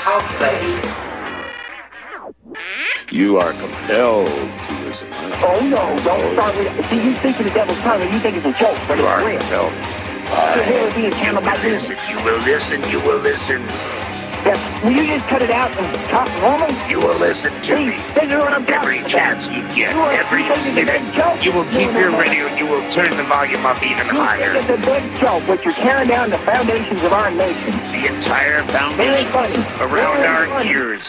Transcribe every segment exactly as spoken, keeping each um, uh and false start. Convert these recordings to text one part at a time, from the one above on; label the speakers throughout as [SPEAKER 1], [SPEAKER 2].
[SPEAKER 1] house, baby.
[SPEAKER 2] You are compelled to listen.
[SPEAKER 3] Oh, no, don't start with... See, you speak to the devil's tongue and you think it's a joke, but
[SPEAKER 2] you
[SPEAKER 3] it's
[SPEAKER 2] are
[SPEAKER 3] real.
[SPEAKER 2] compelled.
[SPEAKER 3] Your hair is being handled by this.
[SPEAKER 2] You will listen, you will listen.
[SPEAKER 3] Yes. Will you just cut it out and talk normal?
[SPEAKER 2] You will listen to
[SPEAKER 3] See,
[SPEAKER 2] me.
[SPEAKER 3] this is what I'm
[SPEAKER 2] Every
[SPEAKER 3] talking
[SPEAKER 2] chance
[SPEAKER 3] about.
[SPEAKER 2] you get,
[SPEAKER 3] You are
[SPEAKER 2] every
[SPEAKER 3] thinking it's a
[SPEAKER 2] minute,
[SPEAKER 3] joke.
[SPEAKER 2] you will keep
[SPEAKER 3] No, no,
[SPEAKER 2] your
[SPEAKER 3] no.
[SPEAKER 2] radio, you will turn the volume up even
[SPEAKER 3] You
[SPEAKER 2] higher.
[SPEAKER 3] think it's a big joke, but you're tearing down the foundations of our nation.
[SPEAKER 2] The entire
[SPEAKER 3] Very
[SPEAKER 2] foundation
[SPEAKER 3] funny.
[SPEAKER 2] around
[SPEAKER 3] Very
[SPEAKER 2] our
[SPEAKER 3] funny.
[SPEAKER 2] ears.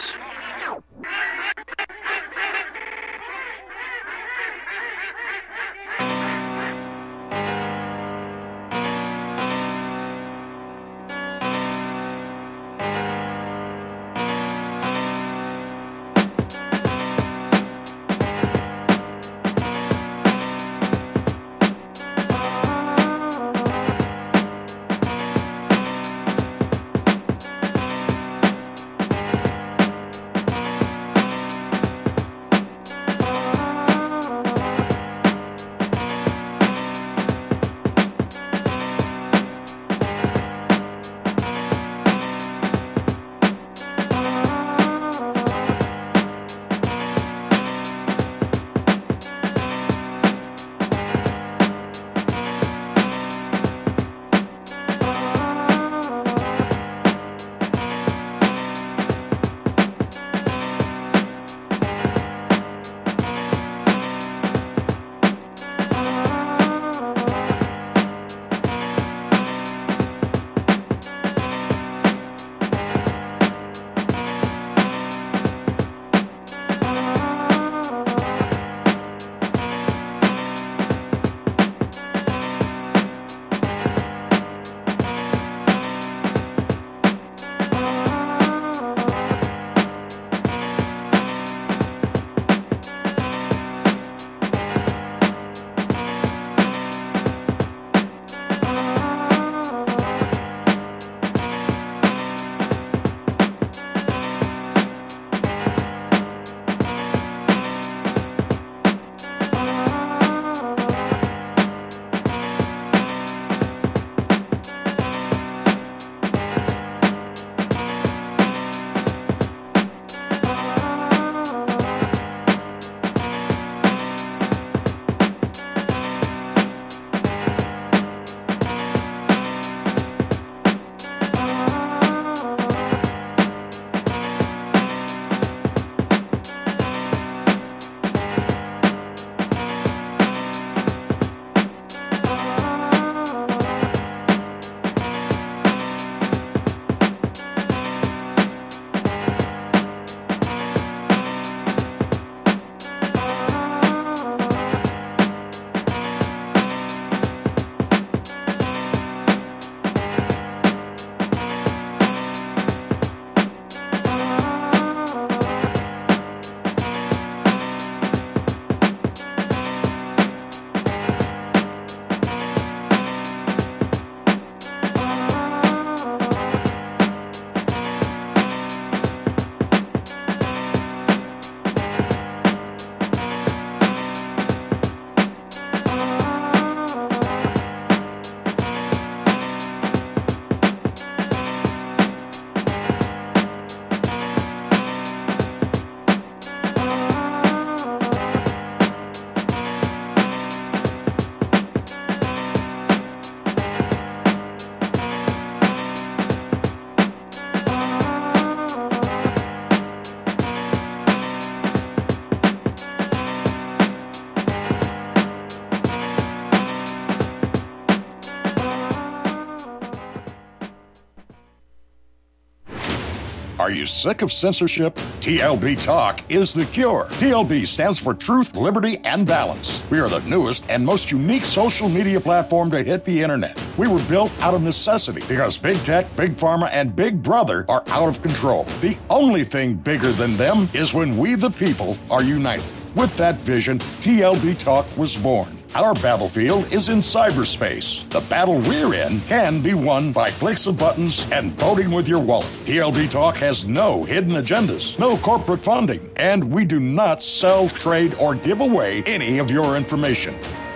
[SPEAKER 4] Are you sick of censorship? T L B Talk is the cure. T L B stands for Truth, Liberty, and Balance. We are the newest and most unique social media platform to hit the internet. We were built out of necessity because big tech, big pharma, and big brother are out of control. The only thing bigger than them is when we the people are united. With that vision, T L B Talk was born. Our battlefield is in cyberspace. The battle we're in can be won by clicks of buttons and voting with your wallet. T L B Talk has no hidden agendas, no corporate funding, and we do not sell, trade, or give away any of your information.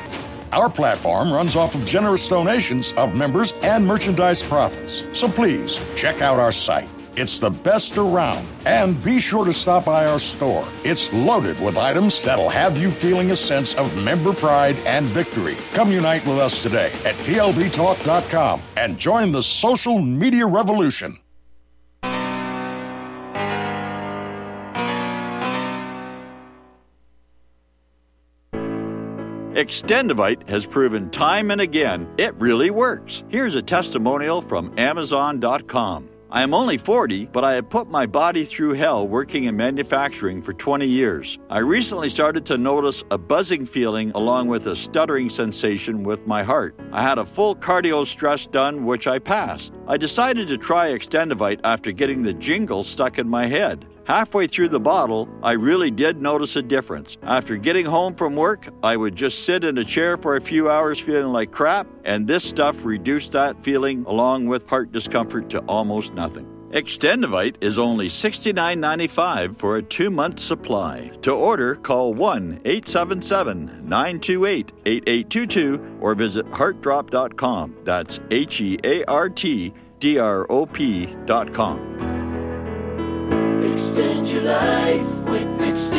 [SPEAKER 4] Our platform runs off of generous donations of members and merchandise profits. So please check out our site. It's the best around. And be sure to stop by our store. It's loaded with items that'll have you feeling a sense of member pride and victory. Come unite with us today at T L B talk dot com and join the social media revolution.
[SPEAKER 1] Extendivite has proven time and again it really works. Here's a testimonial from Amazon dot com. I am only forty, but I have put my body through hell working in manufacturing for twenty years. I recently started to notice a buzzing feeling along with a stuttering sensation with my heart. I had a full cardio stress done, which I passed. I decided to try Extendivite after getting the jingle stuck in my head. Halfway through the bottle, I really did notice a difference. After getting home from work, I would just sit in a chair for a few hours feeling like crap, and this stuff reduced that feeling along with heart discomfort to almost nothing. Extendivite is only sixty-nine ninety-five for a two-month supply. To order, call one eight seven seven, nine two eight, eight eight two two or visit heart drop dot com. That's H E A R T D R O P dot com.
[SPEAKER 5] Extend your life with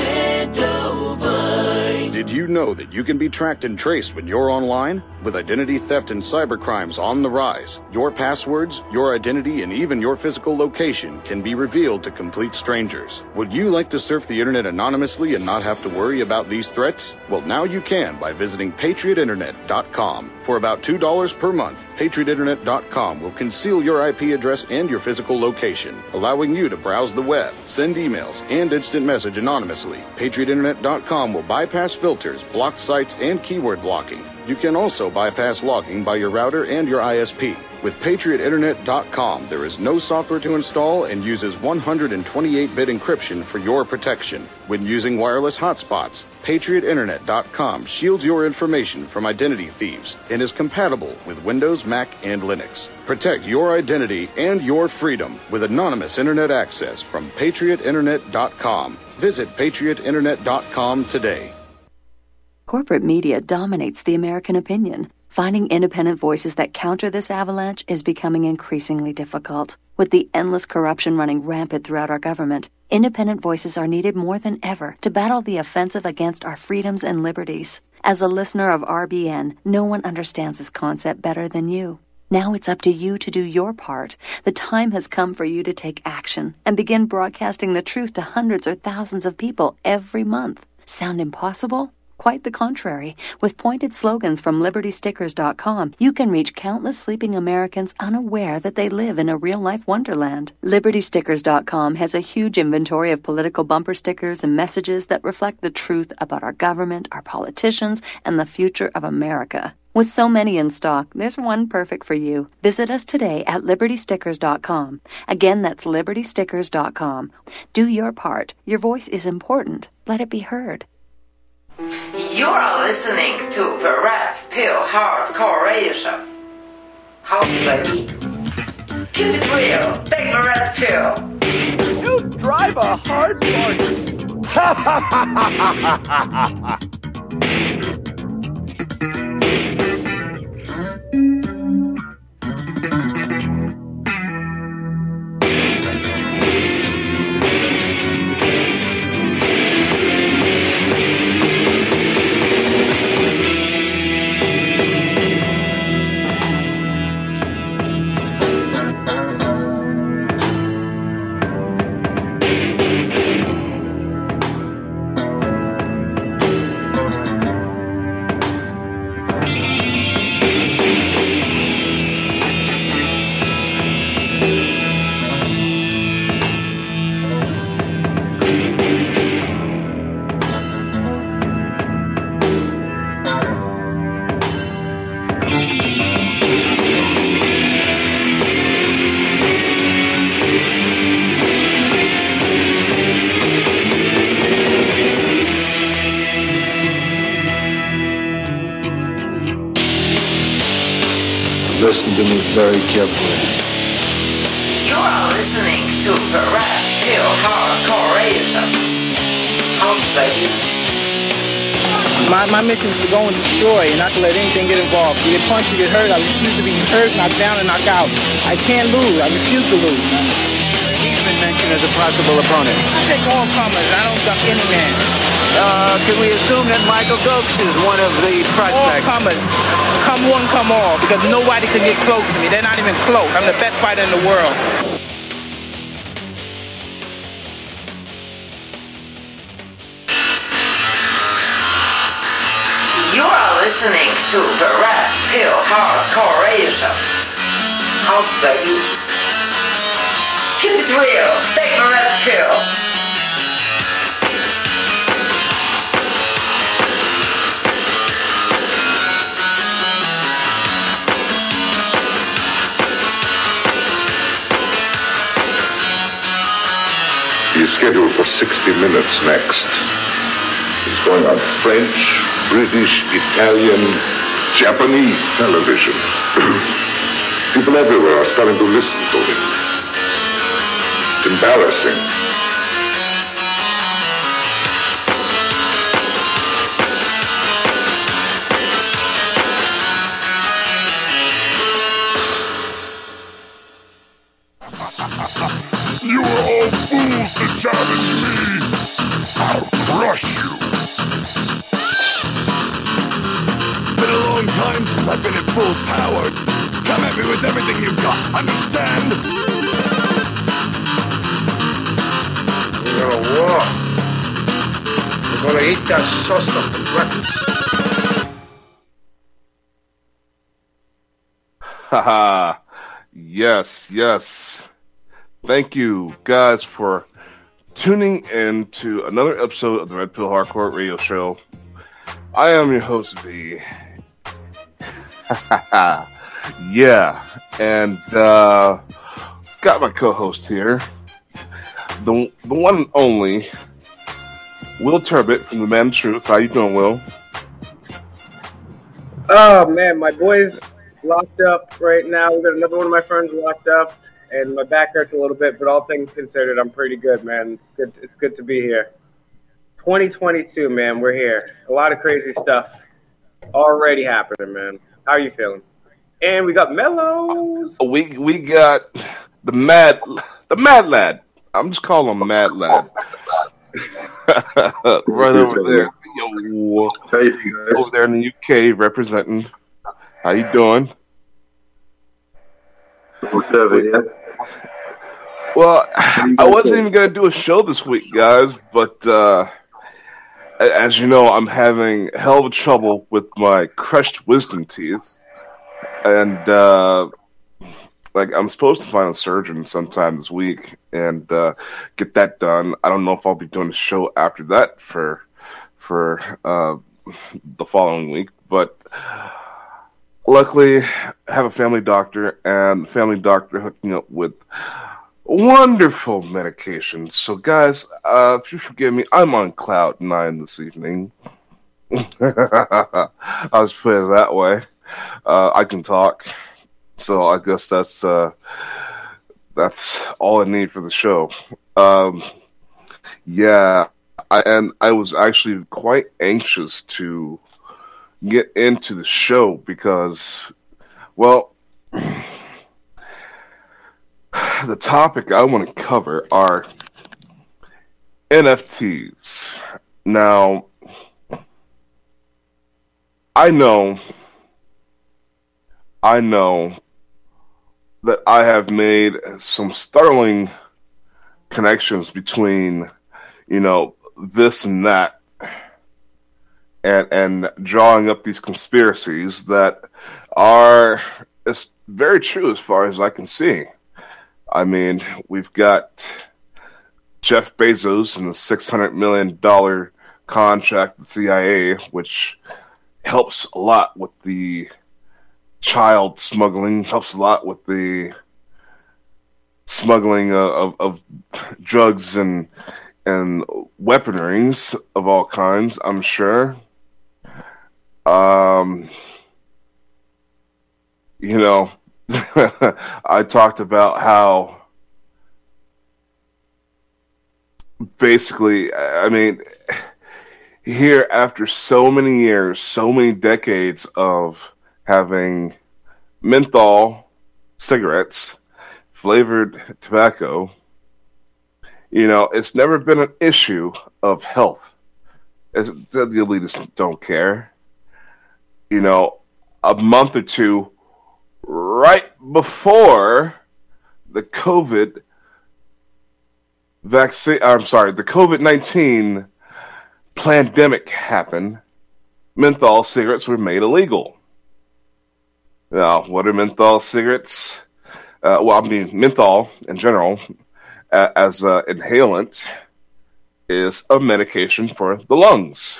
[SPEAKER 5] Extendivite.
[SPEAKER 6] Did you know that you can be tracked and traced when you're online? With identity theft and cybercrimes on the rise, your passwords, your identity, and even your physical location can be revealed to complete strangers. Would you like to surf the internet anonymously and not have to worry about these threats? Well, now you can by visiting patriot internet dot com. For about two dollars per month, patriot internet dot com will conceal your I P address and your physical location, allowing you to browse the web, send emails, and instant message anonymously. patriot internet dot com will bypass filters, block sites, and keyword blocking. You can also bypass logging by your router and your I S P. With patriot internet dot com, there is no software to install and uses one hundred twenty-eight bit encryption for your protection. When using wireless hotspots, patriot internet dot com shields your information from identity thieves and is compatible with Windows, Mac, and Linux. Protect your identity and your freedom with anonymous internet access from patriot internet dot com. Visit patriot internet dot com today.
[SPEAKER 7] Corporate media dominates the American opinion. Finding independent voices that counter this avalanche is becoming increasingly difficult. With the endless corruption running rampant throughout our government, independent voices are needed more than ever to battle the offensive against our freedoms and liberties. As a listener of R B N, no one understands this concept better than you. Now it's up to you to do your part. The time has come for you to take action and begin broadcasting the truth to hundreds or thousands of people every month. Sound impossible? Quite the contrary. With pointed slogans from liberty stickers dot com, you can reach countless sleeping Americans unaware that they live in a real-life wonderland. liberty stickers dot com has a huge inventory of political bumper stickers and messages that reflect the truth about our government, our politicians, and the future of America. With so many in stock, there's one perfect for you. Visit us today at liberty stickers dot com. Again, that's liberty stickers dot com. Do your part. Your voice is important. Let it be heard.
[SPEAKER 8] You are listening to the Red Pill Hardcoreation. How's it, baby? Keep it real. Take the red pill.
[SPEAKER 9] You drive a hard bargain. Ha ha ha ha ha ha.
[SPEAKER 10] Listen to me very carefully.
[SPEAKER 8] You are listening to the Red Pill Hardcoreation. How's it, baby?
[SPEAKER 11] My, my mission is to go and destroy and not to let anything get involved. You get punched, you get hurt. I refuse to be hurt, knocked down, and knocked out. I can't lose. I refuse to lose. Hogan as a possible opponent? I take all comers. I don't duck any man.
[SPEAKER 9] Uh, can we assume that Michael Stokes is one of the prospects?
[SPEAKER 11] All comers. Come one, come all, because nobody can get close to me. They're not even close. I'm the best fighter in the world.
[SPEAKER 8] You are listening to the Red Pill Hardcore Radio Show. Hosted by you. Keep it real. Take the red pill.
[SPEAKER 10] He's scheduled for sixty minutes next. He's going on French, British, Italian, Japanese television. People everywhere are starting to listen to him. It's embarrassing.
[SPEAKER 4] You are all fools to challenge me! I'll crush you! It's been a long time since I've been at full power. Come at me with everything you've got, understand?
[SPEAKER 12] We're gonna war. We're gonna eat that sauce up for breakfast.
[SPEAKER 13] Haha. Yes, yes. Thank you, guys, for tuning in to another episode of the Red Pill Hardcore Radio Show. I am your host, V. Yeah, and uh, got my co-host here, the the one and only Will Turbot from The Man Truth. How you doing, Will?
[SPEAKER 14] Oh man, my boy's locked up right now. We got another one of my friends locked up. And my back hurts a little bit, but all things considered, I'm pretty good, man. It's good. It's good to be here. twenty twenty-two, man. We're here. A lot of crazy stuff already happening, man. How are you feeling? And we got Mellows.
[SPEAKER 13] We we got the mad the mad lad. I'm just calling him Mad Lad. Right over there. Yo,
[SPEAKER 10] how you doing, guys?
[SPEAKER 13] Over there in the U K representing. How you doing? Well, I wasn't even going to do a show this week, guys, but uh, as you know, I'm having hell of a trouble with my crushed wisdom teeth, and uh, like I'm supposed to find a surgeon sometime this week and uh, get that done. I don't know if I'll be doing a show after that for for uh, the following week, but luckily, I have a family doctor, and the family doctor hooked me up with wonderful medications. So, guys, uh, if you forgive me, I'm on cloud nine this evening. I'll just put it that way. Uh, I can talk, so I guess that's uh, that's all I need for the show. Um, yeah, I, and I was actually quite anxious to get into the show because, well, the topic I want to cover are N F Ts. Now, I know, I know that I have made some startling connections between, you know, this and that, and and drawing up these conspiracies that are it's very true as far as I can see. I mean, we've got Jeff Bezos and the six hundred million dollars contract with the C I A, which helps a lot with the child smuggling, helps a lot with the smuggling of, of, of drugs and and weaponaries of all kinds, I'm sure. Um, you know, I talked about how basically, I mean, here after so many years, so many decades of having menthol cigarettes, flavored tobacco, You know, it's never been an issue of health. It's, the elitists don't care. You know, a month or two right before the COVID vaccine, I'm sorry, the COVID nineteen pandemic happened, menthol cigarettes were made illegal. Now, what are menthol cigarettes? Uh, well, I mean, menthol in general, uh, as an inhalant, is a medication for the lungs.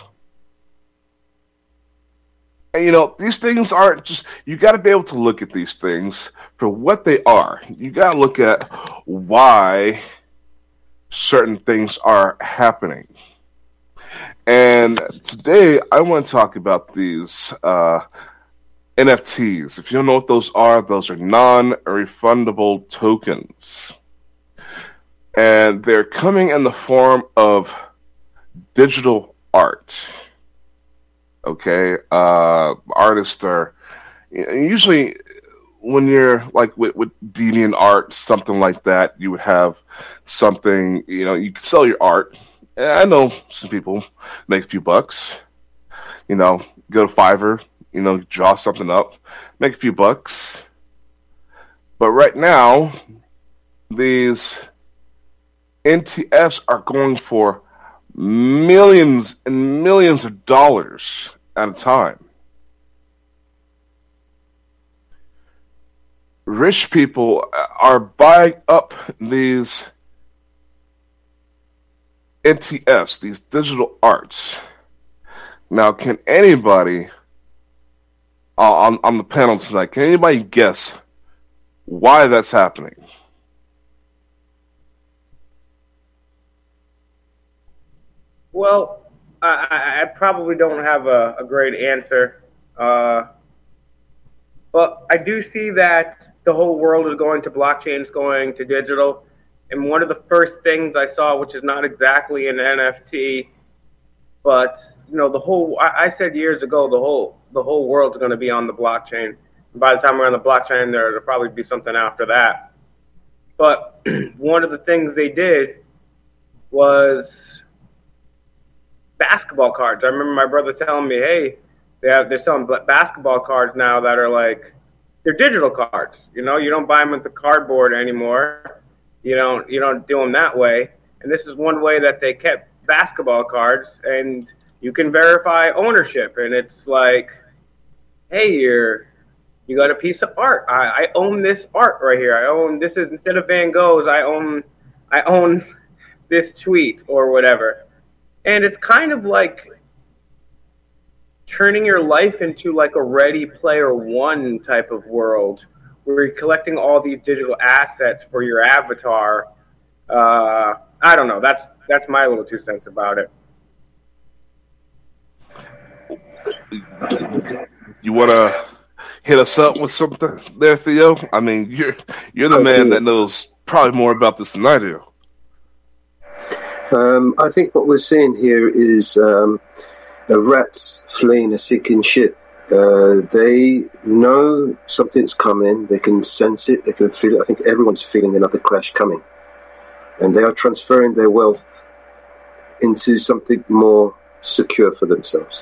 [SPEAKER 13] And, you know, these things aren't just, you got to be able to look at these things for what they are. You got to look at why certain things are happening. And today I want to talk about these uh, N F Ts. If you don't know what those are, those are non-refundable tokens. And they're coming in the form of digital art. Okay, uh, artists are usually, when you're like with, with Deviant Art, something like that, you would have something, you know, you can sell your art. And I know some people make a few bucks, you know, go to Fiverr, you know, draw something up, make a few bucks. But right now, these N T Fs are going for millions and millions of dollars at a time. Rich people are buying up these N T Fs, these digital arts. Now, can anybody uh, on, on the panel tonight, can anybody guess why that's happening?
[SPEAKER 14] Well, I, I probably don't have a, a great answer. Uh, but I do see that the whole world is going to blockchains, going to digital. And one of the first things I saw, which is not exactly an N F T, but you know, the whole, I, I said years ago, the whole the whole world is going to be on the blockchain. And by the time we're on the blockchain, there, there'll probably be something after that. But one of the things they did was basketball cards. I remember my brother telling me, hey, they have, they're selling basketball cards now that are like, they're digital cards. You know, you don't buy them with the cardboard anymore. You don't, you don't do them that way. And this is one way that they kept basketball cards, and you can verify ownership. And it's like, hey, you're, you got a piece of art. I, I own this art right here. I own, this is, instead of Van Gogh's, I own, I own this tweet or whatever. And it's kind of like turning your life into like a Ready Player One type of world where you're collecting all these digital assets for your avatar. Uh, I don't know. That's that's my little two cents about it.
[SPEAKER 13] You want to hit us up with something there, Theo? I mean, you're you're the man that knows probably more about this than I do.
[SPEAKER 15] Um, I think what we're seeing here is um, the rats fleeing a sinking ship. Uh, they know something's coming. They can sense it. They can feel it. I think everyone's feeling another crash coming. And they are transferring their wealth into something more secure for themselves.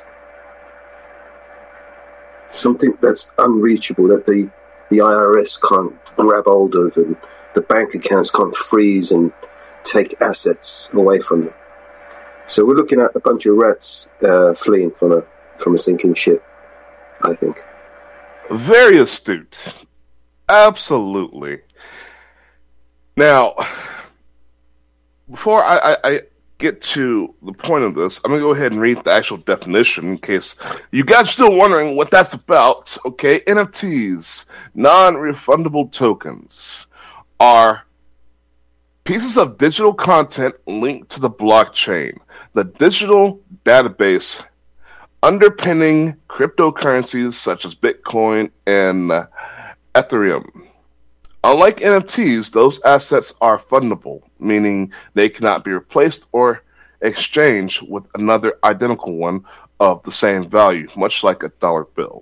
[SPEAKER 15] Something that's unreachable, that the, the I R S can't grab hold of, and the bank accounts can't freeze and take assets away from them. So we're looking at a bunch of rats uh, fleeing from a from a sinking ship, I think.
[SPEAKER 13] Very astute. Absolutely. Now, before I, I, I get to the point of this, I'm going to go ahead and read the actual definition in case you guys are still wondering what that's about. Okay, N F Ts, non-refundable tokens, are pieces of digital content linked to the blockchain, the digital database underpinning cryptocurrencies such as Bitcoin and uh, Ethereum. Unlike N F Ts, those assets are fundable, meaning they cannot be replaced or exchanged with another identical one of the same value, much like a dollar bill.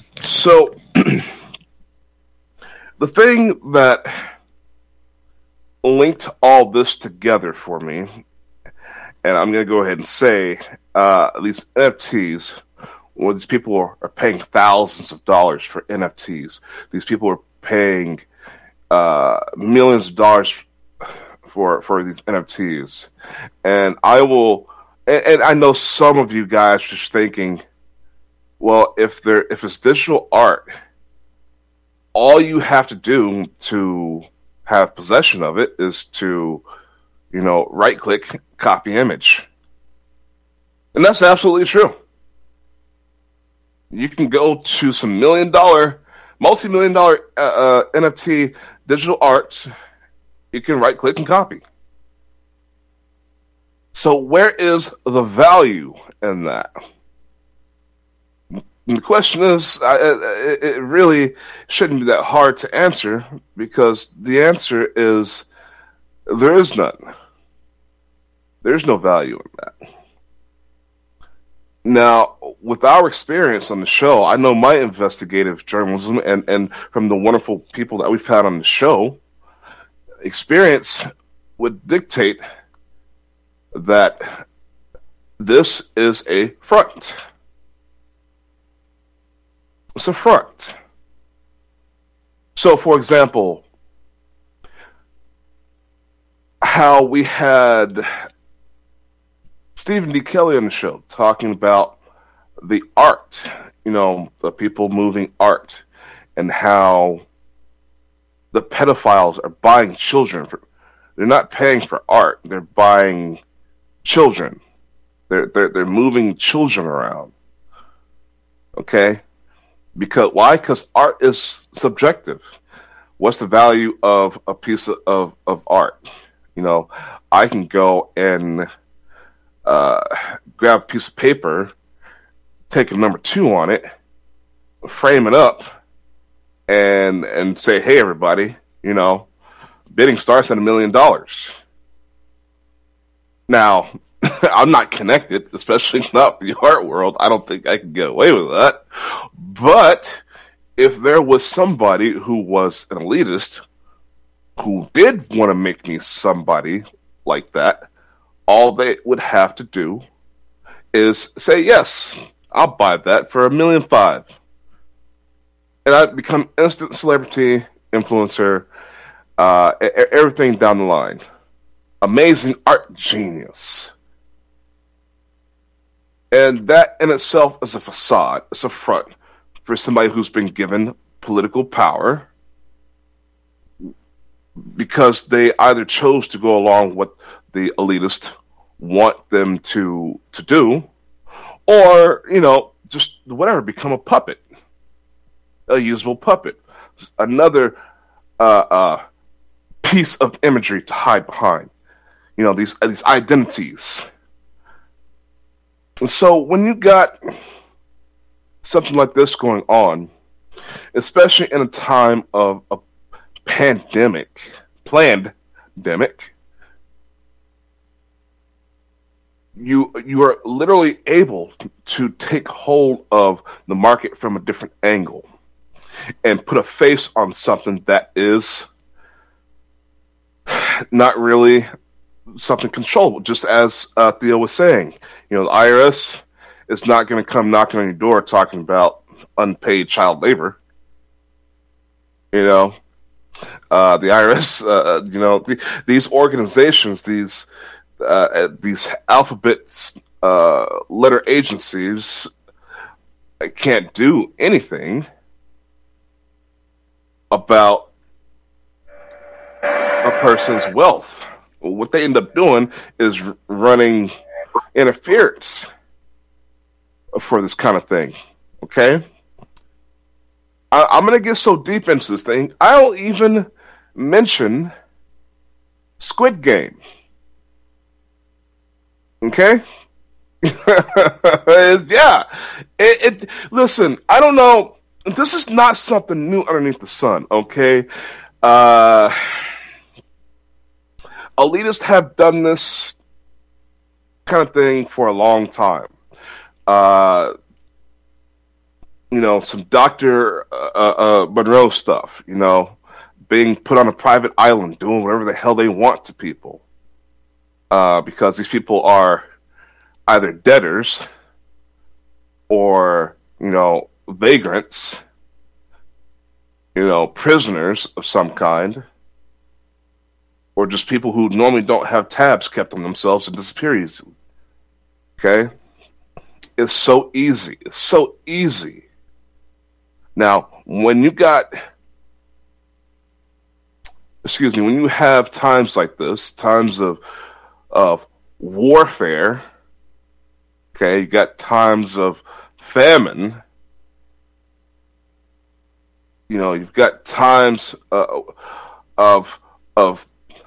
[SPEAKER 13] So, the thing that linked all this together for me, and I'm going to go ahead and say uh, these N F Ts, well, these people are, are paying thousands of dollars for N F Ts. These people are paying uh, millions of dollars for for these N F Ts. And I will, and, and I know some of you guys just thinking, well, if there if it's digital art, all you have to do to have possession of it is to, you know, right-click, copy image. And that's absolutely true. You can go to some million-dollar, multi-million-dollar uh, uh, N F T digital art. You can right-click and copy. So where is the value in that? And the question is, I, it, it really shouldn't be that hard to answer, because the answer is there is none. There's no value in that. Now, with our experience on the show, I know my investigative journalism and, and from the wonderful people that we've had on the show, experience would dictate that this is a front. It's a front. So, for example, how we had Stephen D. Kelly on the show talking about the art, you know, the people moving art, and how the pedophiles are buying children. For, they're not paying for art. They're buying children. They're, they're, they're moving children around. Okay? Because why? Because art is subjective. What's the value of a piece of, of, of art? You know, I can go and uh, grab a piece of paper, take a number two on it, frame it up, and and say, hey, everybody, you know, bidding starts at a million dollars. Now, I'm not connected, especially not in the art world. I don't think I can get away with that. But if there was somebody who was an elitist who did want to make me somebody like that, all they would have to do is say, yes, I'll buy that for a million five. And I'd become instant celebrity, influencer, uh, everything down the line. Amazing art genius. And that in itself is a facade. It's a front for somebody who's been given political power because they either chose to go along with the elitists want them to to do, or, you know, just whatever, become a puppet, a usable puppet, another uh, uh, piece of imagery to hide behind. You know, these these identities. And so when you got something like this going on, especially in a time of a pandemic, planned pandemic, you you are literally able to take hold of the market from a different angle and put a face on something that is not really something controllable. Just as uh, Theo was saying, you know, the I R S is not going to come knocking on your door talking about unpaid child labor. You know, uh, the I R S, uh, you know, the, these organizations, these uh, these alphabet uh, letter agencies can't do anything about a person's wealth. What they end up doing is running interference for this kind of thing. Okay? I, I'm going to get so deep into this thing, I'll even mention Squid Game. Okay? Yeah. It, it, listen, I don't know. This is not something new underneath the sun. Okay? Uh... Elitists have done this kind of thing for a long time. Uh, you know, some Doctor Uh, uh, Monroe stuff, you know, being put on a private island, doing whatever the hell they want to people. Uh, because these people are either debtors or, you know, vagrants, you know, prisoners of some kind, or just people who normally don't have tabs kept on themselves and disappear easily. Okay? It's so easy. It's so easy. Now, when you got, excuse me, when you have times like this, times of of warfare, okay, you got times of famine, you know, you've got times uh, of of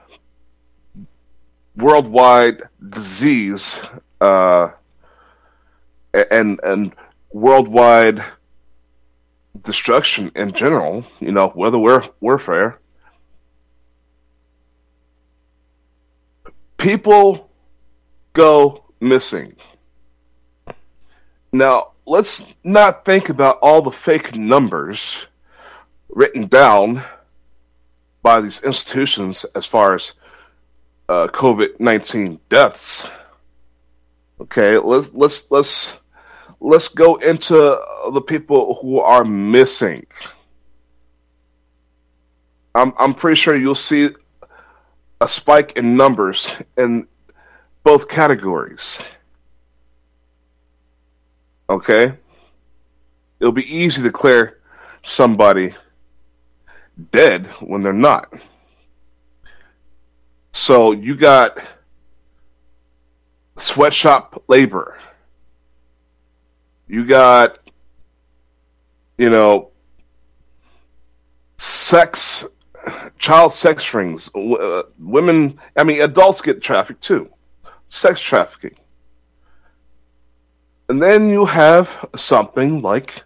[SPEAKER 13] worldwide disease, uh, and and worldwide destruction in general, you know, whether we're warfare. People go missing. Now, let's not think about all the fake numbers written down by these institutions as far as uh, COVID nineteen deaths. Okay, let's let's let's let's go into the people who are missing. I'm I'm pretty sure you'll see a spike in numbers in both categories. Okay? It'll be easy to declare somebody dead when they're not. So you got sweatshop labor. You got, you know, sex, child sex rings. Uh, women, I mean, adults get trafficked too. Sex trafficking. And then you have something like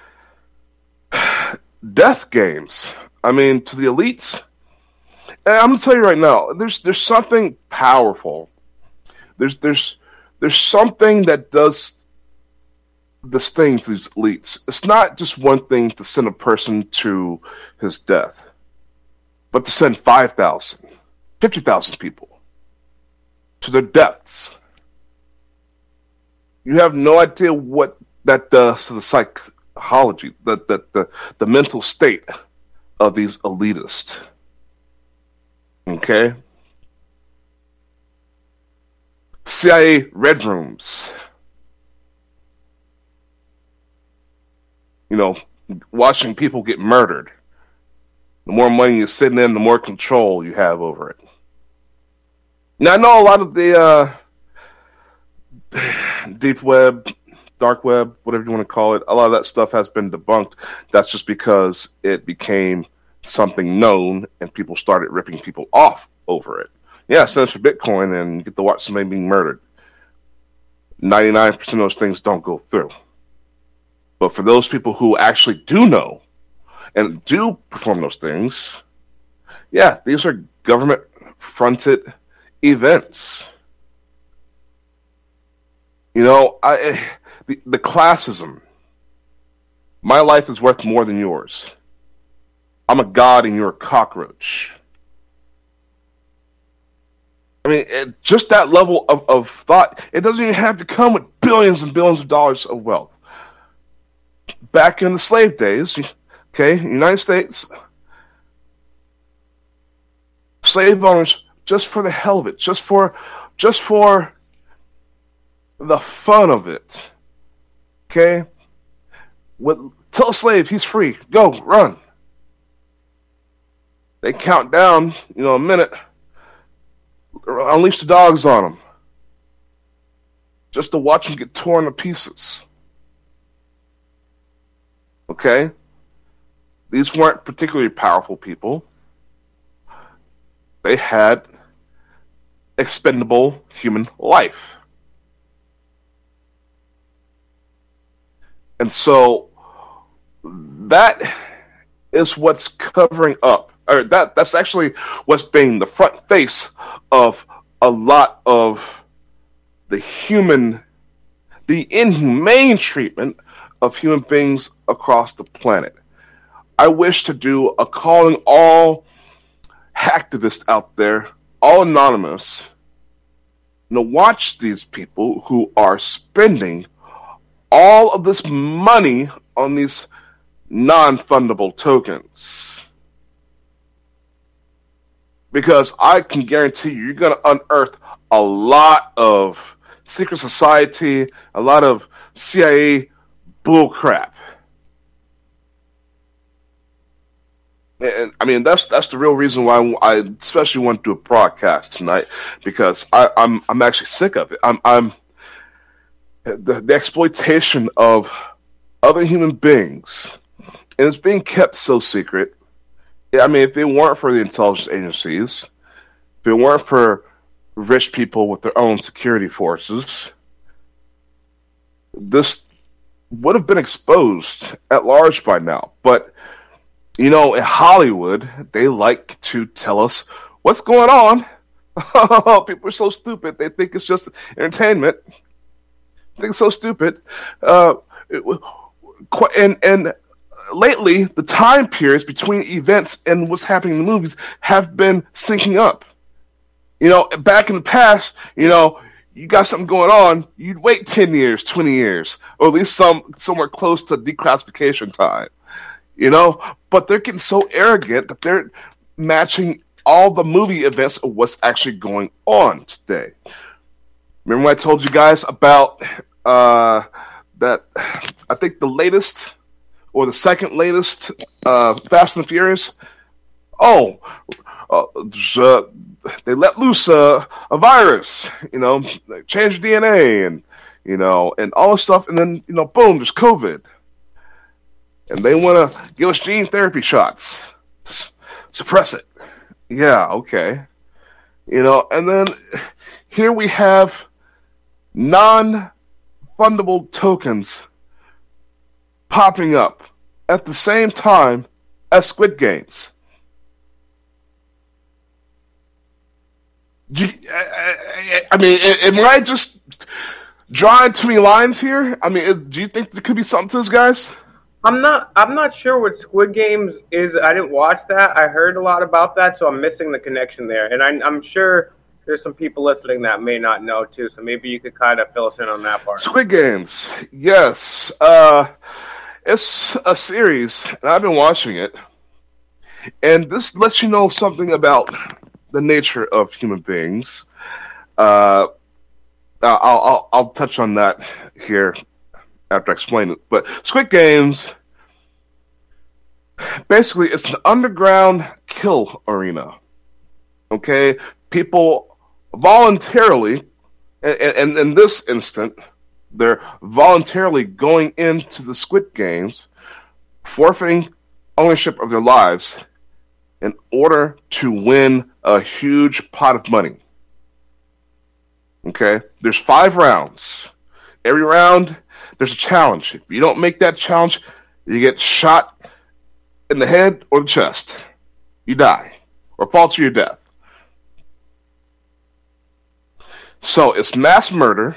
[SPEAKER 13] death games. I mean, to the elites. And I'm gonna tell you right now, there's there's something powerful. There's there's there's something that does this thing to these elites. It's not just one thing to send a person to his death, but to send five thousand, fifty thousand people to their deaths. You have no idea what that does to the psychology, the, the, the, the mental state of these elitists. Okay? C I A red rooms. You know, watching people get murdered. The more money you're sitting in, the more control you have over it. Now, I know a lot of the uh, deep web, dark web, whatever you want to call it, a lot of that stuff has been debunked. That's just because it became something known and people started ripping people off over it. Yeah, since for Bitcoin and you get to watch somebody being murdered. ninety-nine percent of those things don't go through. But for those people who actually do know and do perform those things, yeah, these are government-fronted events. You know, I the, the classism. My life is worth more than yours. I'm a god and you're a cockroach. I mean, it, just that level of, of thought, it doesn't even have to come with billions and billions of dollars of wealth. Back in the slave days, okay, United States, slave owners, just for the hell of it, just for, just for the fun of it, okay, with, tell a slave he's free, go, run. They count down, you know, a minute, unleash the dogs on him, just to watch him get torn to pieces. Okay? These weren't particularly powerful people. They had expendable human life. And so that is what's covering up, or that that's actually what's being the front face of a lot of the human, the inhumane treatment of human beings across the planet. I wish to do a calling all hacktivists out there, all anonymous. You know, watch these people who are spending all of this money on these non-fundable tokens. Because I can guarantee you, you're going to unearth a lot of secret society, a lot of C I A bullcrap. And I mean, that's that's the real reason why I especially want to do a broadcast tonight, because I, I'm I'm actually sick of it. I'm I'm the, the exploitation of other human beings, and it's being kept so secret. I mean, if it weren't for the intelligence agencies, if it weren't for rich people with their own security forces, this would have been exposed at large by now. But, you know, in Hollywood, they like to tell us what's going on. People are so stupid. They think it's just entertainment. They think it's so stupid. Uh, it, and, and lately, the time periods between events and what's happening in the movies have been syncing up. You know, back in the past, you know, you got something going on, you'd wait ten years, twenty years, or at least some somewhere close to declassification time. You know, but they're getting so arrogant that they're matching all the movie events of what's actually going on today. Remember when I told you guys about uh, that, I think the latest or the second latest uh, Fast and Furious? Oh, uh, uh, they let loose uh, a virus, you know, they changed D N A and, you know, and all this stuff. And then, you know, boom, there's COVID. And they want to give us gene therapy shots. S- suppress it. Yeah, okay. You know, and then here we have non-fundable tokens popping up at the same time as Squid Games. Do you, I, I mean, am I just drawing too many lines here? I mean, do you think there could be something to this, guys?
[SPEAKER 14] I'm not. I'm not sure what Squid Games is. I didn't watch that. I heard a lot about that, so I'm missing the connection there. And I, I'm sure there's some people listening that may not know too. So maybe you could kind of fill us in on that part.
[SPEAKER 13] Squid Games, yes. Uh, it's a series, and I've been watching it. And this lets you know something about the nature of human beings. Uh, I'll, I'll I'll touch on that here after I explain it. But Squid Games, basically, it's an underground kill arena. Okay? People voluntarily, and, and in this instant, they're voluntarily going into the Squid Games, forfeiting ownership of their lives in order to win a huge pot of money. Okay? There's five rounds. Every round, there's a challenge. If you don't make that challenge, you get shot in the head or the chest. You die. Or fall to your death. So, it's mass murder.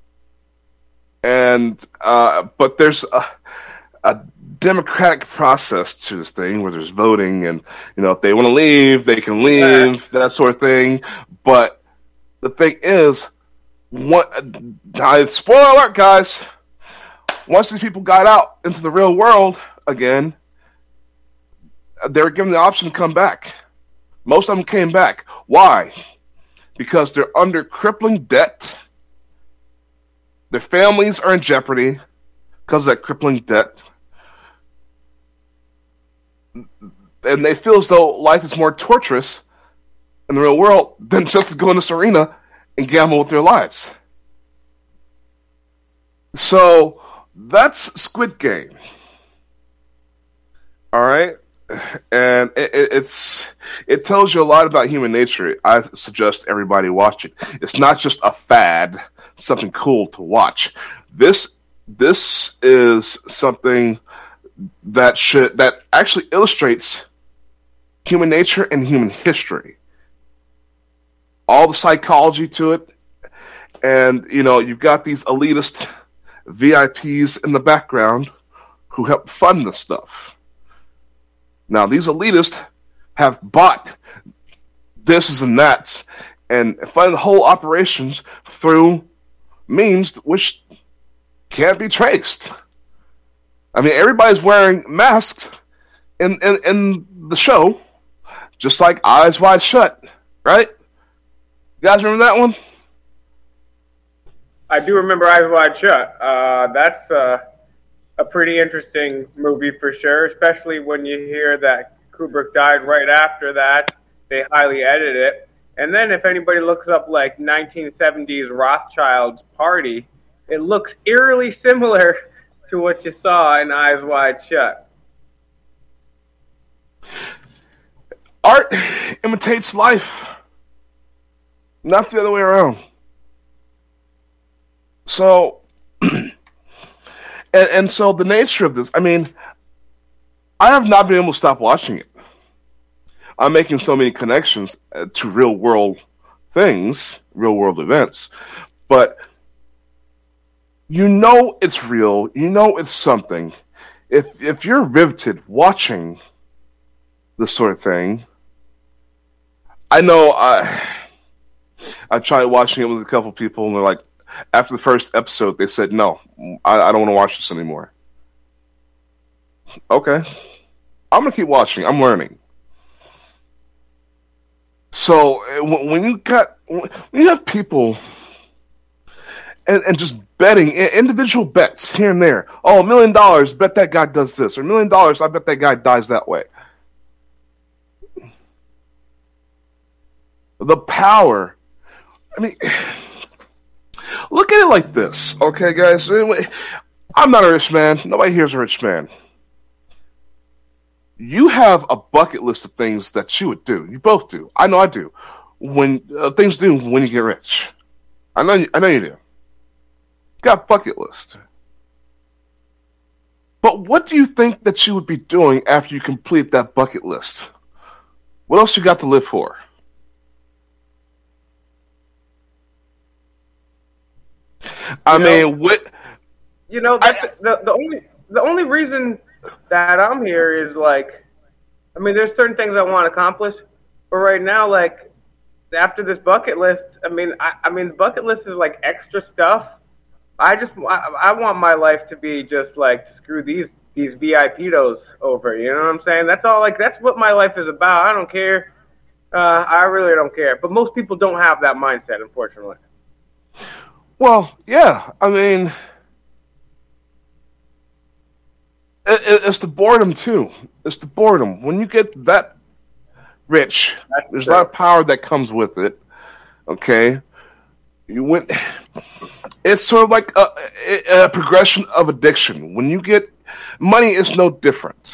[SPEAKER 13] And, uh, but there's a, a democratic process to this thing where there's voting and, you know, if they want to leave, they can leave, that sort of thing. But the thing is, what, uh, spoiler alert, guys, once these people got out into the real world again, they were given the option to come back. Most of them came back. Why? Because they're under crippling debt. Their families are in jeopardy because of that crippling debt. And they feel as though life is more torturous in the real world than just to go in this arena and gamble with their lives. So, that's Squid Game. Alright? And it, it, it's it tells you a lot about human nature. I suggest everybody watch it. It's not just a fad, something cool to watch. This this is something that should that actually illustrates human nature and human history. All the psychology to it, and you know, you've got these elitist V I Ps in the background who help fund this stuff. Now, these elitists have bought this and that and fund the whole operations through means which can't be traced. I mean, everybody's wearing masks in, in, in the show, just like Eyes Wide Shut, right? You guys remember that one?
[SPEAKER 14] I do remember Eyes Wide Shut. Uh, that's uh, a pretty interesting movie for sure, especially when you hear that Kubrick died right after that. They highly edited it. And then if anybody looks up like nineteen seventies Rothschild's Party, it looks eerily similar to what you saw in Eyes Wide Shut.
[SPEAKER 13] Art imitates life, not the other way around. So, and, and so the nature of this, I mean, I have not been able to stop watching it. I'm making so many connections to real world things, real world events, but you know it's real, you know it's something. If if you're riveted watching this sort of thing, I know I I tried watching it with a couple people, and they're like, after the first episode, they said, no, I, I don't want to watch this anymore. Okay. I'm going to keep watching. I'm learning. So when you got when you have people and, and just betting, individual bets here and there. Oh, a million dollars, bet that guy does this. Or a million dollars, I bet that guy dies that way. The power. I mean, look at it like this, okay, guys? I'm not a rich man. Nobody here is a rich man. You have a bucket list of things that you would do. You both do. I know I do. When uh, things do when you get rich. I know. You, I know you do. Got a bucket list. But what do you think that you would be doing after you complete that bucket list? What else you got to live for? I
[SPEAKER 14] you
[SPEAKER 13] mean,
[SPEAKER 14] know,
[SPEAKER 13] what?
[SPEAKER 14] You know, the, the the only the only reason that I'm here is like, I mean, there's certain things I want to accomplish, but right now, like, after this bucket list, I mean, I, I mean, the bucket list is like extra stuff. I just, I, I want my life to be just like, screw these these V I P-dos over. You know what I'm saying? That's all. Like, that's what my life is about. I don't care. Uh, I really don't care. But most people don't have that mindset, unfortunately.
[SPEAKER 13] Well, yeah. I mean, it, it, it's the boredom too. It's the boredom. When you get that rich, that's there's true. A lot of power that comes with it. Okay, you went. It's sort of like a, a progression of addiction. When you get money, is no different.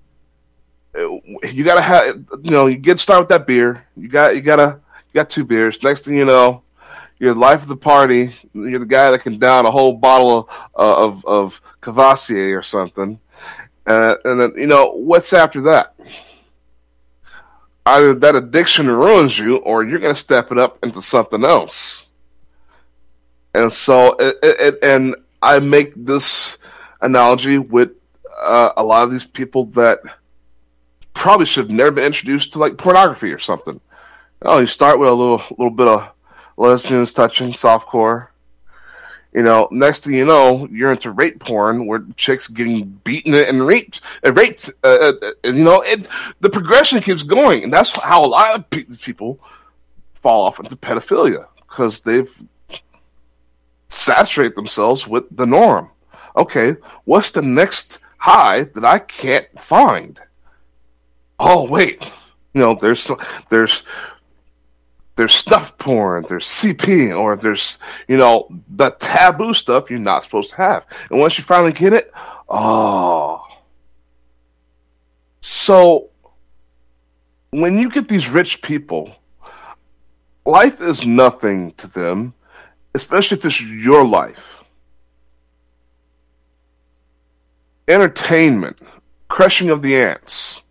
[SPEAKER 13] You gotta have, you know, you get started with that beer. You got, you gotta, you got two beers. Next thing you know, you're the life of the party. You're the guy that can down a whole bottle of of, of Cavassier or something. Uh, and then, you know, what's after that? Either that addiction ruins you, or you're going to step it up into something else. And so, it, it, and I make this analogy with uh, a lot of these people that probably should have never been introduced to, like, pornography or something. Oh, you start with a little little bit of lesbians touching, softcore. You know, next thing you know, you're into rape porn where chicks getting beaten and raped, uh, raped. Uh, uh, and you know, it, the progression keeps going, and that's how a lot of pe- people fall off into pedophilia, because they've saturated themselves with the norm. Okay, what's the next high that I can't find? Oh wait, you know, there's there's. There's snuff porn, there's C P, or there's, you know, the taboo stuff you're not supposed to have. And once you finally get it, oh. So, when you get these rich people, life is nothing to them, especially if it's your life. Entertainment, crushing of the ants.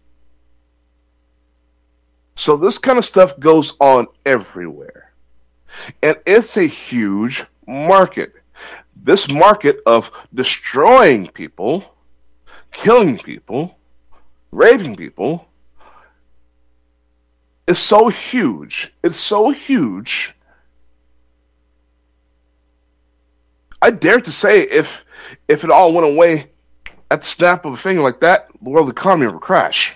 [SPEAKER 13] So this kind of stuff goes on everywhere. And it's a huge market. This market of destroying people, killing people, raping people is so huge. It's so huge. I dare to say if if it all went away at the snap of a finger like that, the world economy would crash.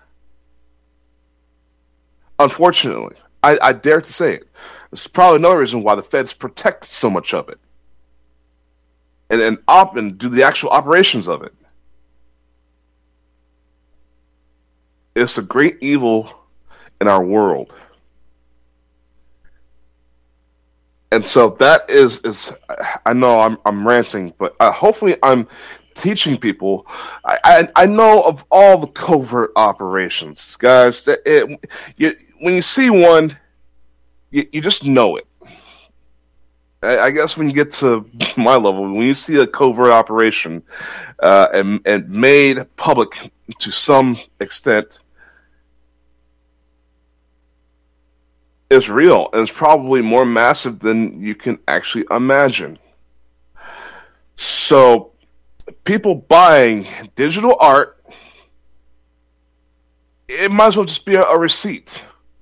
[SPEAKER 13] Unfortunately, I, I dare to say it. It's probably another reason why the feds protect so much of it. And and, op- and do the actual operations of it. It's a great evil in our world. And so that is, is I know I'm I'm ranting, but uh, hopefully I'm teaching people. I, I I know of all the covert operations, guys. That it, you, when you see one, you, you just know it. I, I guess when you get to my level, when you see a covert operation uh, and, and made public to some extent, it's real, and it's probably more massive than you can actually imagine. So, people buying digital art, it might as well just be a, a receipt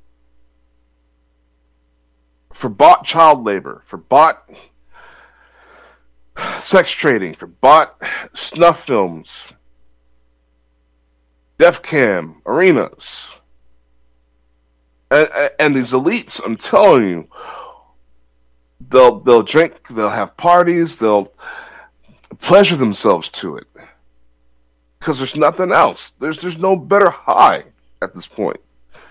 [SPEAKER 13] for bought child labor, for bought sex trading, for bought snuff films, Def Cam, arenas. And, and these elites, I'm telling you, they'll they'll drink, they'll have parties, they'll pleasure themselves to it, because there's nothing else. There's there's no better high at this point.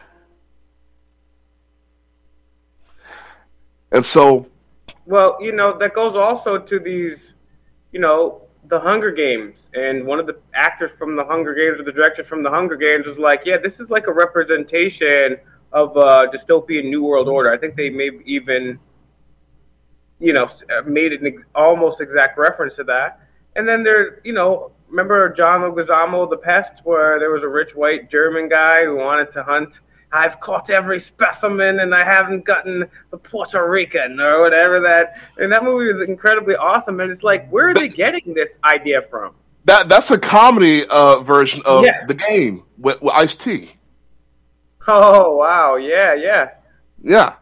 [SPEAKER 13] And so,
[SPEAKER 14] well, you know, that goes also to these, you know, the Hunger Games, and one of the actors from the Hunger Games, or the director from the Hunger Games, was like, yeah, this is like a representation of uh, dystopian New World Order. I think they may even, you know, made an ex- almost exact reference to that. And then there, you know, remember John Leguizamo, The Pest, where there was a rich white German guy who wanted to hunt. I've caught every specimen and I haven't gotten the Puerto Rican or whatever that. And that movie was incredibly awesome. And it's like, where are they getting this idea from?
[SPEAKER 13] That that's a comedy uh, version of
[SPEAKER 14] yeah.
[SPEAKER 13] The Game with, with Ice-T.
[SPEAKER 14] Oh, wow. Yeah, yeah.
[SPEAKER 13] Yeah.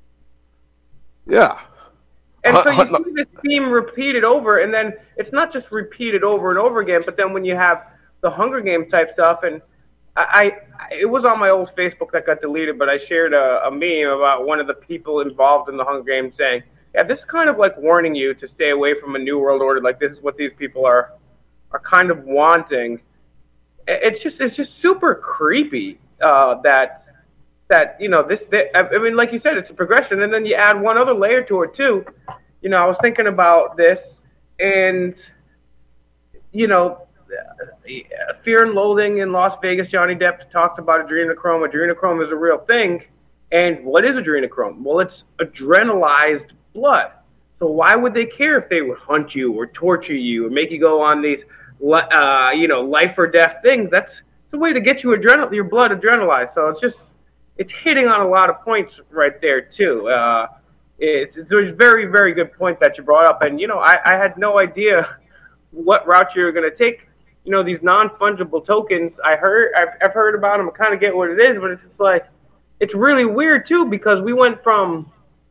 [SPEAKER 13] Yeah.
[SPEAKER 14] And so you see this theme repeated over, and then it's not just repeated over and over again, but then when you have the Hunger Games type stuff, and I, I it was on my old Facebook that got deleted, but I shared a, a meme about one of the people involved in the Hunger Games saying, yeah, this is kind of like warning you to stay away from a New World Order, like this is what these people are are kind of wanting. It's just it's just super creepy. Uh, that that you know this, this I mean, like you said, it's a progression, and then you add one other layer to it too. You know, I was thinking about this, and you know, Fear and Loathing in Las Vegas. Johnny Depp talks about adrenochrome. Adrenochrome is a real thing, and what is adrenochrome? Well, it's adrenalized blood. So why would they care if they would hunt you or torture you or make you go on these, uh, you know, life or death things? That's the way to get you adrenal, your blood adrenalized. So it's just, it's hitting on a lot of points right there too. Uh, it's, it's a very, very good point that you brought up. And, you know, I, I had no idea what route you were going to take. You know, these non-fungible tokens, I heard, I've, I've heard about them. I kind of get what it is, but it's just like, it's really weird too, because we went from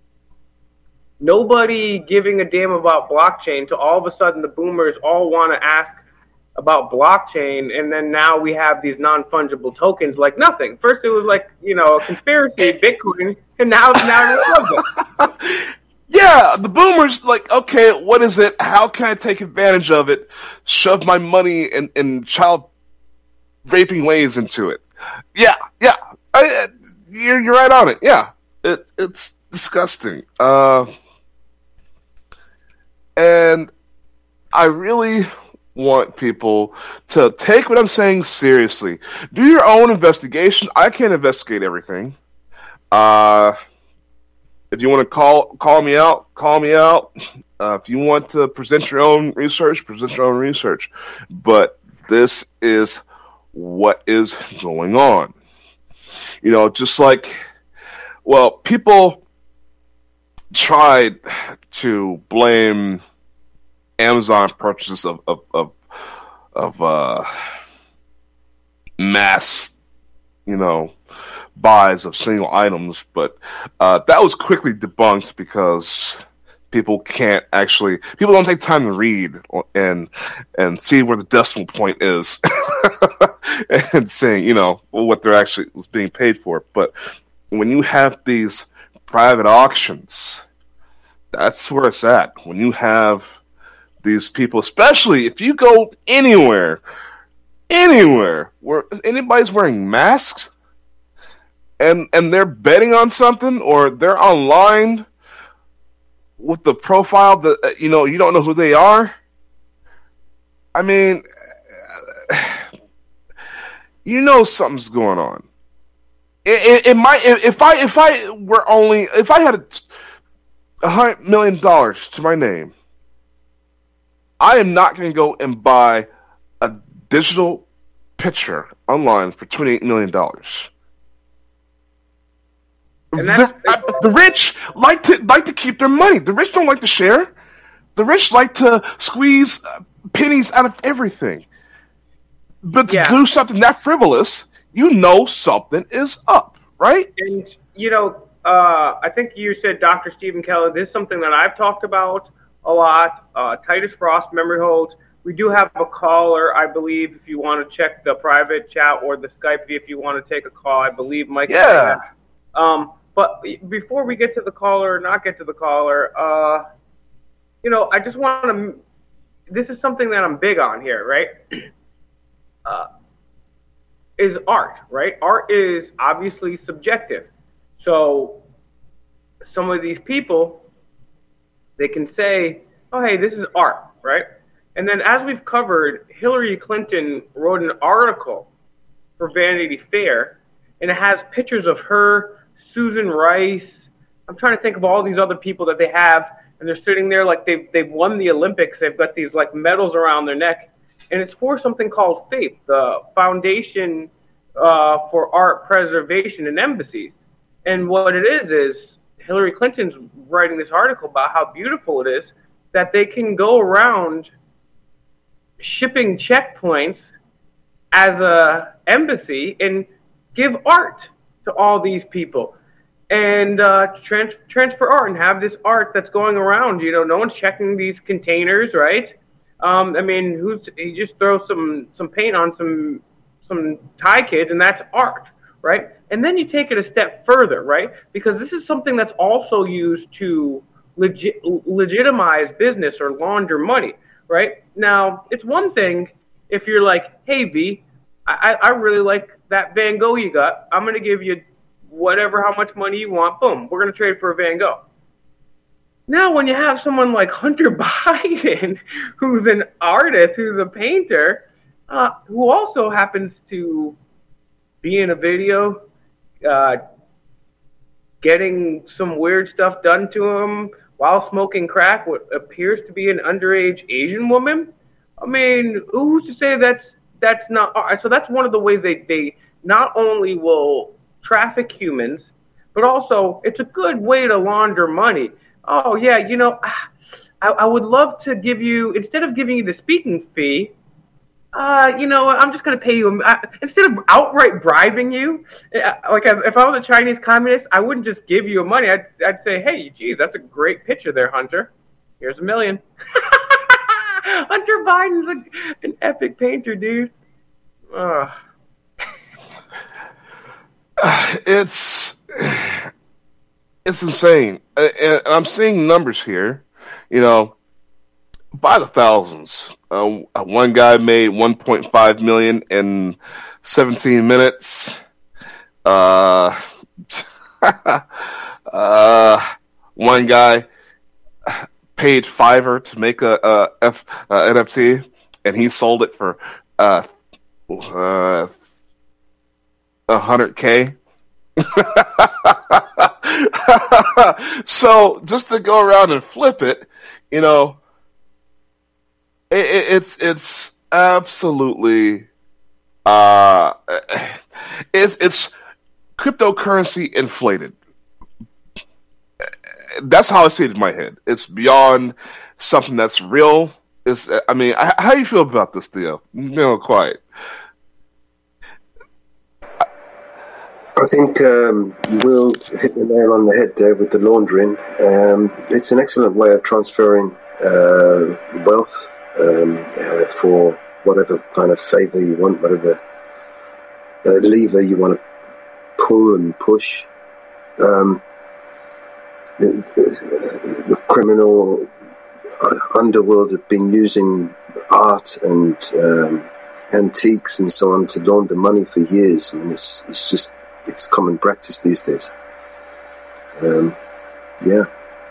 [SPEAKER 14] nobody giving a damn about blockchain to all of a sudden the boomers all want to ask about blockchain, and then now we have these non-fungible tokens like nothing. First it was like, you know, a conspiracy, Bitcoin, and now now it.
[SPEAKER 13] Yeah, the boomers like, okay, what is it? How can I take advantage of it? Shove my money and, and child raping ways into it. Yeah, yeah, I, you're you're right on it. Yeah, it it's disgusting. Uh, and I really want people to take what I'm saying seriously. Do your own investigation. I can't investigate everything. Uh, if you want to call call me out, call me out. Uh, if you want to present your own research, present your own research. But this is what is going on. You know, just like, well, people tried to blame Amazon purchases of of of, of uh, mass, you know, buys of single items, but uh, that was quickly debunked because people can't actually, people don't take time to read and and see where the decimal point is and saying, you know, what they're actually was being paid for. But when you have these private auctions, that's where it's at. When you have these people, especially if you go anywhere, anywhere where anybody's wearing masks and and they're betting on something, or they're online with the profile that, you know, you don't know who they are. I mean, you know something's going on. It, it, it might if I if I were only if I had a hundred million dollars to my name, I am not going to go and buy a digital picture online for twenty-eight million dollars. The, uh, the rich like to like to keep their money. The rich don't like to share. The rich like to squeeze uh, pennies out of everything. But to
[SPEAKER 14] Yeah.
[SPEAKER 13] do something that frivolous, you know something is up, right?
[SPEAKER 14] And, you know, uh, I think you said Doctor Stephen Keller. This is something that I've talked about a lot. Uh, Titus Frost, memory holds. We do have a caller, I believe, if you want to check the private chat or the Skype if you want to take a call. I believe Mike is saying
[SPEAKER 13] Yeah.
[SPEAKER 14] that. Um, but before we get to the caller, or not get to the caller, uh, you know, I just want to, this is something that I'm big on here, right? Uh, is art, right? Art is obviously subjective. So some of these people, they can say, oh, hey, this is art, right? And then as we've covered, Hillary Clinton wrote an article for Vanity Fair, and it has pictures of her, Susan Rice. I'm trying to think of all these other people that they have, and they're sitting there like they've, they've won the Olympics. They've got these like medals around their neck, and it's for something called FAITH, the Foundation uh, for Art Preservation in Embassies. And what it is is Hillary Clinton's writing this article about how beautiful it is that they can go around shipping checkpoints as a embassy and give art to all these people and uh, trans- transfer art and have this art that's going around. You know, no one's checking these containers, right? Um, I mean, who's you just throw some some paint on some some Thai kids and that's art, right? And then you take it a step further, right? Because this is something that's also used to legit legitimize business or launder money, right? Now, it's one thing if you're like, hey, V, I, I really like that Van Gogh you got. I'm going to give you whatever, how much money you want. Boom, we're going to trade for a Van Gogh. Now, when you have someone like Hunter Biden, who's an artist, who's a painter, uh, who also happens to be in a video, uh, getting some weird stuff done to him while smoking crack, what appears to be an underage Asian woman. I mean, who's to say that's that's not art? So that's one of the ways they, they not only will traffic humans, but also it's a good way to launder money. Oh, yeah, you know, I, I would love to give you, instead of giving you the speaking fee, uh, you know, I'm just going to pay you, I, instead of outright bribing you, like if I was a Chinese communist, I wouldn't just give you money. I'd, I'd say, hey, geez, that's a great picture there, Hunter. Here's a million. Hunter Biden's a, an epic painter, dude. Ugh.
[SPEAKER 13] It's it's insane, and I'm seeing numbers here. You know, by the thousands. Uh, one guy made one point five million in seventeen minutes. Uh, uh, one guy paid Fiverr to make a, a F, uh, N F T, and he sold it for uh, uh, one hundred K. So just to go around and flip it, you know, it, it, it's it's absolutely uh, it's it's cryptocurrency inflated. That's how I see it in my head. It's beyond something that's real. It's, I mean, how do you feel about this, Theo? You know, quiet.
[SPEAKER 15] think um, Will hit the nail on the head there with the laundering. Um, it's an excellent way of transferring uh, wealth um, uh, for whatever kind of favour you want, whatever uh, lever you want to pull and push. Um, the, the, the criminal underworld have been using art and um, antiques and so on to launder money for years. I mean, it's it's just it's common practice these days. Um, yeah,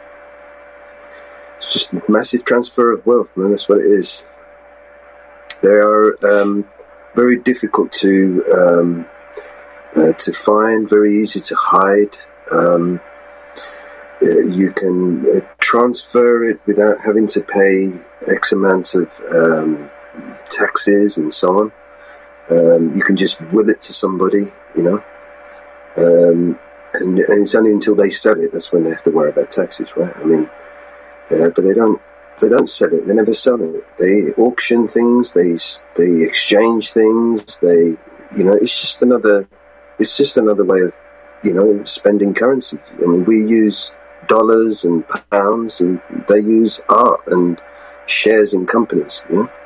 [SPEAKER 15] it's just a massive transfer of wealth, man. That's what it is. They are um, very difficult to um, uh, to find, very easy to hide. Um, uh, you can uh, transfer it without having to pay X amount of um, taxes and so on. Um, you can just will it to somebody, you know. Um, and, and it's only until they sell it that's when they have to worry about taxes, right? I mean, uh, but they don't. They don't sell it. They never sell it. They auction things. They they exchange things. They, you know, it's just another. It's just another way of, you know, spending currency. I mean, we use dollars and pounds, and they use art and shares in companies. You know.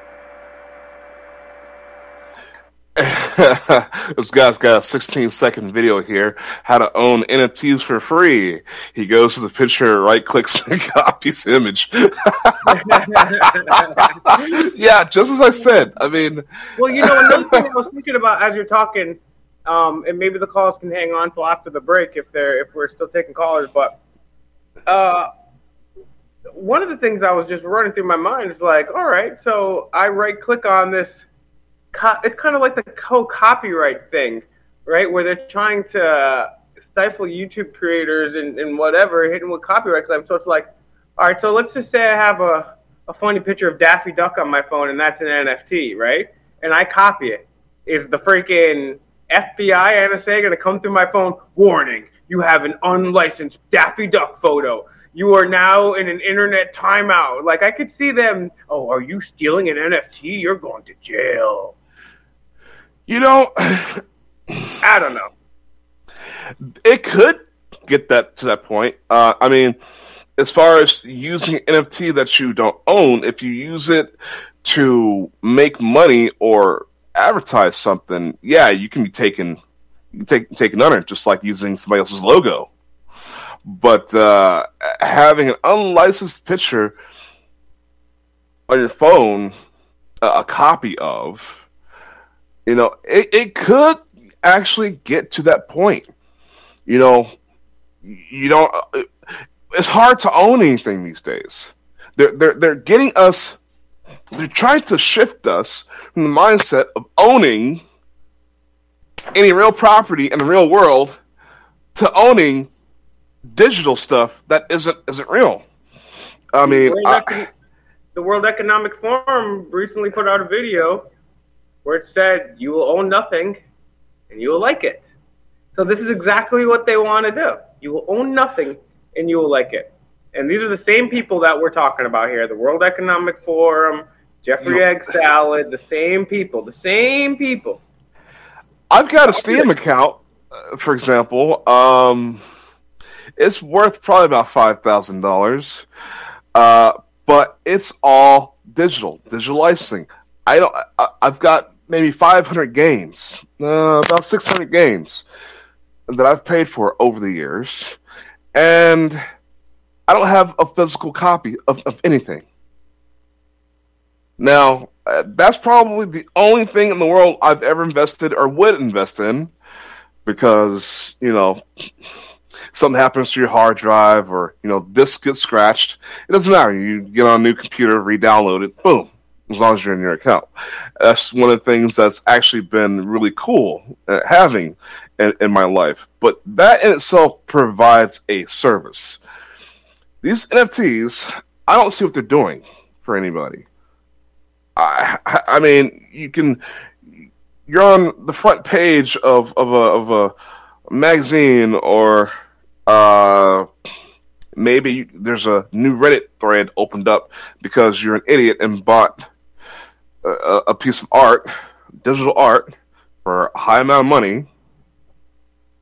[SPEAKER 13] This guy's got a sixteen second video here. How to own N F Ts for free. He goes to the picture, right clicks, and copies the image. Yeah, just as I said. I mean,
[SPEAKER 14] well, you know, another thing I was thinking about as you're talking, um, and maybe the calls can hang on till after the break if they're if we're still taking callers. But uh, one of the things I was just running through my mind is like, all right, so I right click on this. It's kind of like the co-copyright thing, right? Where they're trying to stifle YouTube creators and, and whatever, hitting with copyright claims. So it's like, all right, so let's just say I have a, a funny picture of Daffy Duck on my phone, and that's an N F T, right? And I copy it. Is the freaking F B I, N S A, going to come through my phone? Warning, you have an unlicensed Daffy Duck photo. You are now in an internet timeout. Like, I could see them, oh, are you stealing an N F T? You're going to jail.
[SPEAKER 13] You know,
[SPEAKER 14] I don't know.
[SPEAKER 13] It could get that to that point. Uh, I mean, as far as using an N F T that you don't own, if you use it to make money or advertise something, yeah, you can be taken, you can take taken under it, just like using somebody else's logo. But uh, having an unlicensed picture on your phone, uh, a copy of. You know, it, it could actually get to that point. You know, you don't. It's hard to own anything these days. They're they're they're getting us. They're trying to shift us from the mindset of owning any real property in the real world to owning digital stuff that isn't isn't real. I mean,
[SPEAKER 14] the World, I, the World Economic Forum recently put out a video where it said you will own nothing and you will like it. So this is exactly what they want to do. You will own nothing and you will like it. And these are the same people that we're talking about here. The World Economic Forum, Jeffrey Egg Salad, the same people. The same people.
[SPEAKER 13] I've got a Steam account, uh, for example. Um, it's worth probably about five thousand dollars. Uh, but it's all digital, digital licensing. I don't. I, I've got maybe five hundred games, uh, about six hundred games that I've paid for over the years, and I don't have a physical copy of, of anything. Now, uh, that's probably the only thing in the world I've ever invested or would invest in, because, you know, something happens to your hard drive or, you know, disk gets scratched. It doesn't matter. You get on a new computer, re-download it, boom. As long as you're in your account. That's one of the things that's actually been really cool uh, having in, in my life. But that in itself provides a service. These N F Ts, I don't see what they're doing for anybody. I, I mean, you can, you're on the front page of, of, a, of a magazine, or uh, maybe you, there's a new Reddit thread opened up because you're an idiot and bought a, a piece of art, digital art, for a high amount of money,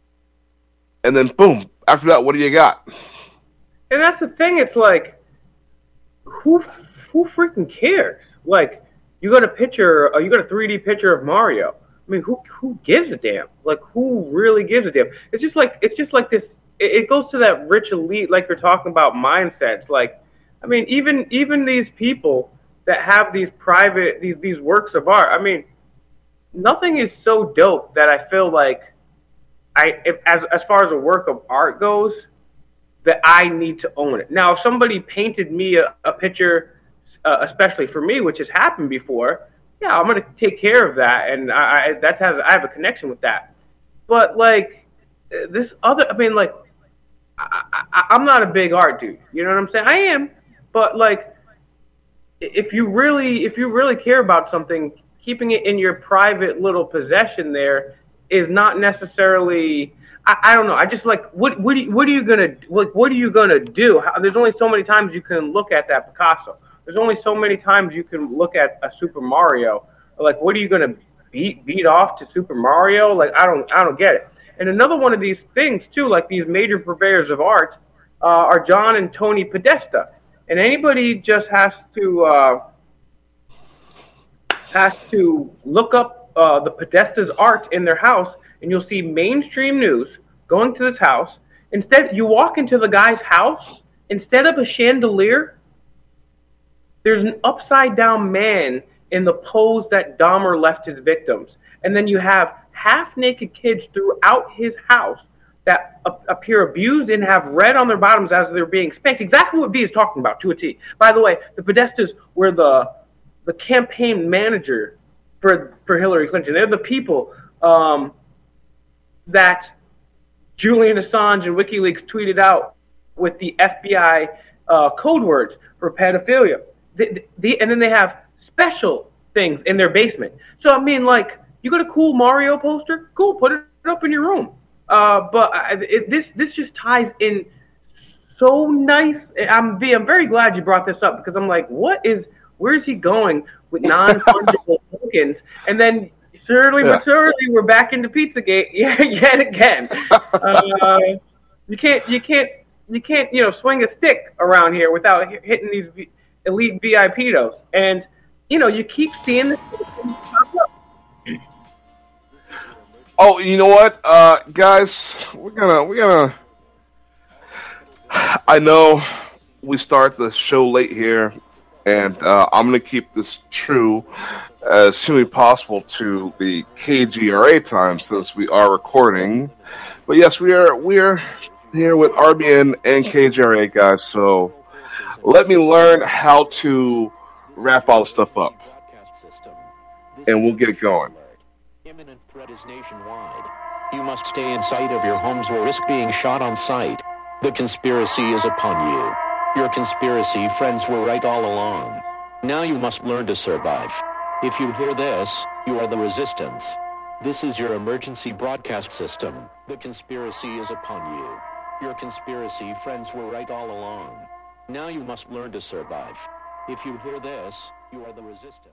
[SPEAKER 13] and then boom, after that, what do you got?
[SPEAKER 14] And that's the thing. It's like, who who freaking cares? Like, you got a picture, uh, you got a three D picture of Mario. I mean, who who gives a damn? Like, who really gives a damn? It's just like it's just like this. It, it goes to that rich elite, like you're talking about, mindsets. Like, I mean, even even these people that have these private these these works of art. I mean, nothing is so dope that I feel like I, if, as as far as a work of art goes, that I need to own it. Now, if somebody painted me a, a picture, uh, especially for me, which has happened before, yeah, I'm gonna take care of that, and I, I that has I have a connection with that. But like this other, I mean, like I, I, I'm not a big art dude. You know what I'm saying? I am, but like if you really if you really care about something, keeping it in your private little possession there is not necessarily. I, I don't know. I just like what what, do you, what are you gonna like? What are you gonna do? How, there's only so many times you can look at that Picasso. There's only so many times you can look at a Super Mario. Like, what are you gonna beat beat off to Super Mario? Like, I don't I don't get it. And another one of these things too, like these major purveyors of art, uh, are John and Tony Podesta. And anybody just has to uh, has to look up uh, the Podesta's art in their house, and you'll see mainstream news going to this house. Instead, you walk into the guy's house, instead of a chandelier, there's an upside-down man in the pose that Dahmer left his victims. And then you have half-naked kids throughout his house that appear abused and have red on their bottoms as they're being spanked. Exactly what V is talking about, to a T. By the way, the Podestas were the the campaign manager for for Hillary Clinton. They're the people um, that Julian Assange and WikiLeaks tweeted out with the F B I uh, code words for pedophilia. The, the, and then they have special things in their basement. So, I mean, like, you got a cool Mario poster? Cool, put it up in your room. Uh, but I, it, this this just ties in so nice. I'm V, I'm very glad you brought this up, because I'm like, what is, where is he going with non-fungible tokens? And then, surely yeah. but surely, we're back into Pizzagate yet again. uh, you can't, you can't, you can't, you know, swing a stick around here without hitting these v- elite V I P dos. And, you know, you keep seeing this pop up.
[SPEAKER 13] Oh, you know what, uh, guys? We're gonna, we're gonna. I know we start the show late here, and uh, I'm gonna keep this true as soon as possible to the K G R A time, since we are recording. But yes, we are we are here with R B N and K G R A, guys. So let me learn how to wrap all the stuff up, and we'll get it going.
[SPEAKER 16] Imminent threat is nationwide. You must stay in sight of your homes or risk being shot on sight. The conspiracy is upon you. Your conspiracy friends were right all along. Now you must learn to survive. If you hear this, you are the resistance. This is your emergency broadcast system. The conspiracy is upon you. Your conspiracy friends were right all along. Now you must learn to survive. If you hear this, you are the resistance.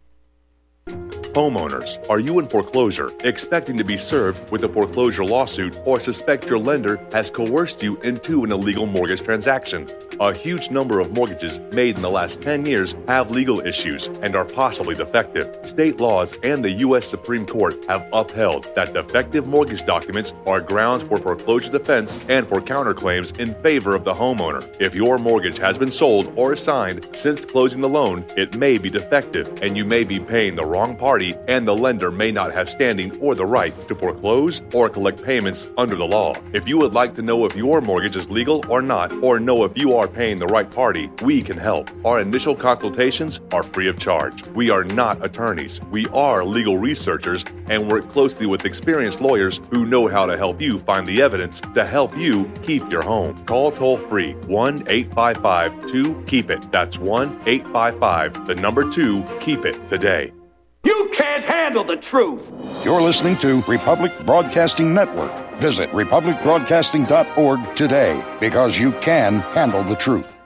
[SPEAKER 17] Homeowners, are you in foreclosure, expecting to be served with a foreclosure lawsuit, or suspect your lender has coerced you into an illegal mortgage transaction? A huge number of mortgages made in the last ten years have legal issues and are possibly defective. State laws and the U S Supreme Court have upheld that defective mortgage documents are grounds for foreclosure defense and for counterclaims in favor of the homeowner. If your mortgage has been sold or assigned since closing the loan, it may be defective, and you may be paying the wrong party, and the lender may not have standing or the right to foreclose or collect payments under the law. If you would like to know if your mortgage is legal or not, or know if you are paying the right party, we can help. Our initial consultations are free of charge. We are not attorneys. We are legal researchers and work closely with experienced lawyers who know how to help you find the evidence to help you keep your home. Call toll-free one eight five five two keep it. That's one eight five five, the number two, keep it today.
[SPEAKER 9] You can't handle the truth.
[SPEAKER 4] You're listening to Republic Broadcasting Network. Visit republic broadcasting dot org today, because you can handle the truth.